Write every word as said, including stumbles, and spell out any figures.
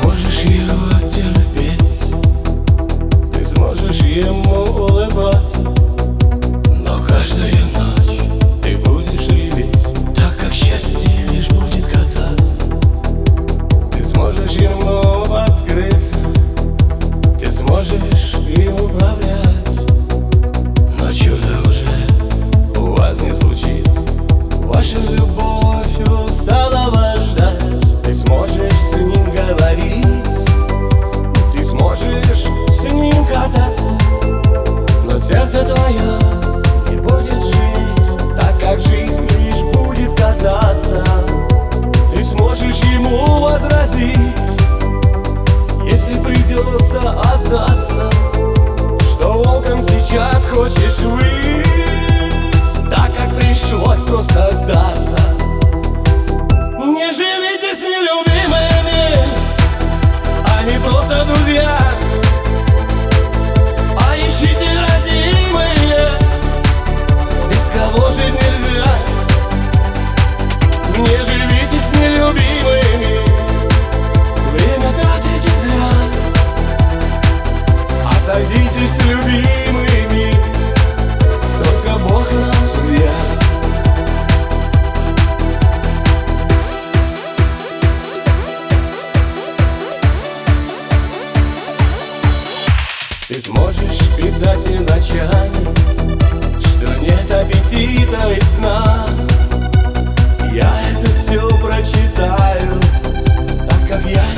сможешь его терпеть, ты сможешь ему улыбаться, но каждую ночь ты будешь реветь, так как счастье лишь будет казаться. Ты сможешь ему открыться, ты сможешь им управлять, но чудо уже у вас не случится. Ваша любовь устала вас ждать. Ты сможешь с ним говорить, ты сможешь с ним кататься, но сердце твое не будет жить, так как жизнь лишь будет казаться. Ты сможешь ему возразить, если придется отдаться, что волком сейчас хочешь вы, так как пришлось просто сдаться. Не живите с нелюбимыми, они просто друзья, а ищите родимые, без кого жить нельзя. Не живите с нелюбимыми, время тратите зря, а сойдитесь с любимыми, только Бог нам судья. Ты сможешь писать мне ночами, что нет аппетита и сна. Я это все прочитаю, так как я